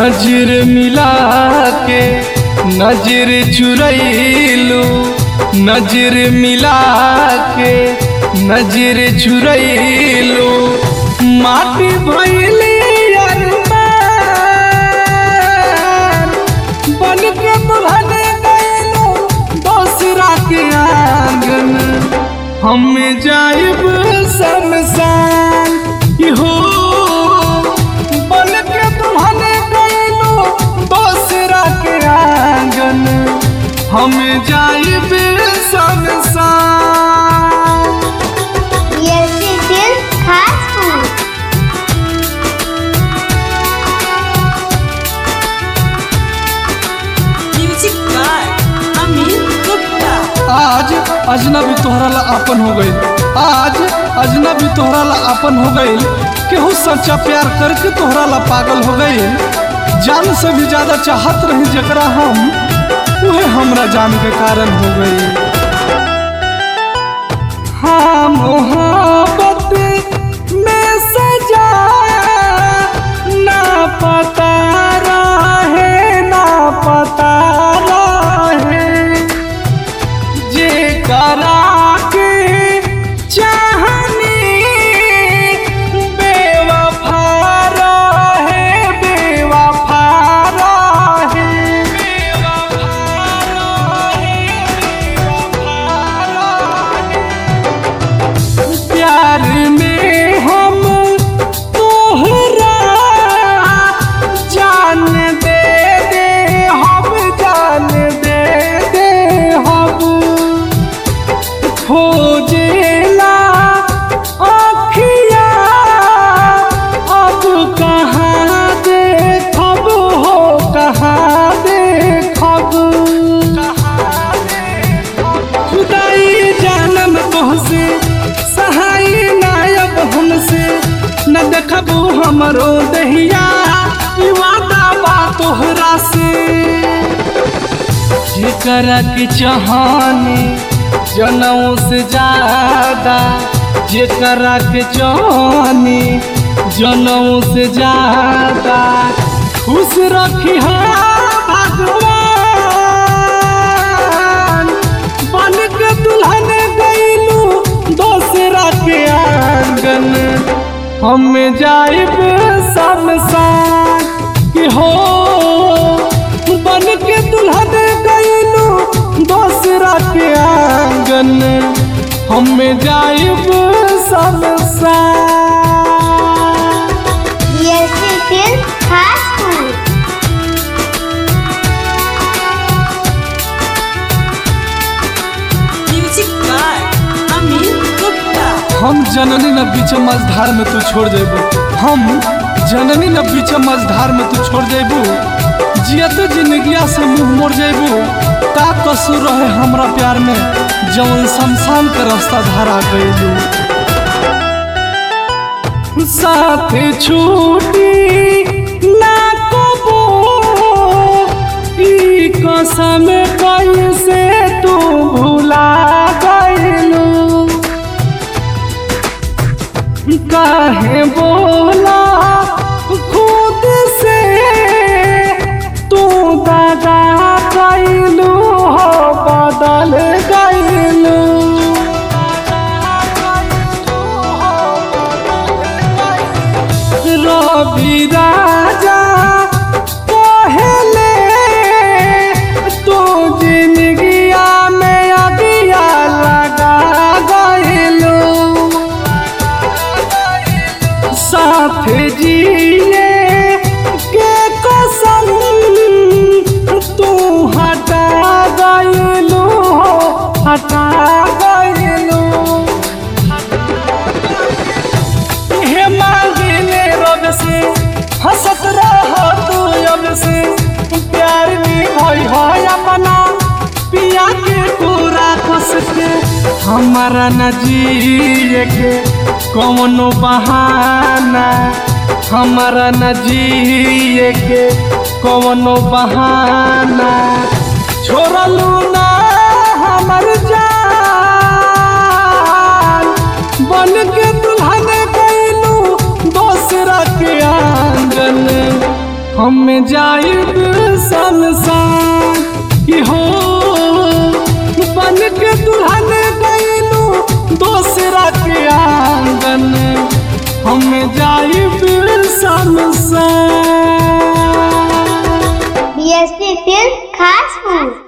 नजर मिला के नजर चुरैलू, नजर मिला के नजर चुरैलू, माटी भइली अरमान बन के दुल्हन गइलू दोसरा के आंगन। हम जाइब शमशान हो बन के दुल्हन गइलू दोसरा के आंगन। हम जाइब शमशान। ये दिल खास फूल। Music by Amit Gupta. आज अजनबी तोहरा ला अपन हो गई, आज अजनबी तोहरा ला अपन हो गई। केहू सच्चा प्यार करके तोहरा ला पागल हो गई। जान से भी ज्यादा चाहत रही जकरा हम, वह हमरा जान के कारण हो गई। हाँ मोहब्बत में सजा ना पता रहे, ना पता रहे जे करा के चाहनी बेवफा रहे, बेवफा रहे, बेवफा रहे, बेवफा रहे। प्यार में हम तोहरा जान दे दे, हम जान दे दे, हम खोजेला आँखिया अब कहाँ देखब हो, कहाँ देखब, खुदाई जानम तोहसे सहाय नायब हमसे न देखबू हमरो दहिया। ई वादा बा तोहरा से जेकरा के चाहनी जनऊ से ज्यादा, जेकरा के चाहनी जनऊ से ज्यादा। खुश रखी भगवान बन के दुल्हन गइलू दोसरा के आंगन। हम जाइब शमशान कि हो बन के दुल्हन गइलू दोसरा के आंगन। हम जाइब शमशान। ये दिल खास फूल। Music by Amit Gupta. हम जननी न बीच मझधार में तू छोड़ देबू, हम जननी न बीच मझधार में तू छोड़ देबू। जियत जिंदगिया से मुंह मोड़ जेबू। का कसूर रहे हमरा प्यार में जौन शमशान के रास्ता धारा गइलू। साथ छूटी ना कबो ई कसम कैसे तू भुला गइलू। काहे बोला खुद से तू दादा गइलू हो, बदल गइलू। रवि राजा पहले तू जिंदगिया में अगिया लगा गइलू। साथ जिए के कसम तू हटा गइलू हो, हटा गइलू। हे मांगिले रब से हंसत रह तू अब से। प्यार में भई है अपना पिया के पूरा कस के। हमारा न जिए के कौनो बहाना, हमारा न जिए के कौनो बहाना। छोड़लू ना हमर जान बन के दुल्हन गइलू दोसरा के आंगन। हम हम जाइब शमशान की हो बन के दुल्हन गईलू दोसरा के आंगन हम जाइब शमशान। DSP Film Fast Food।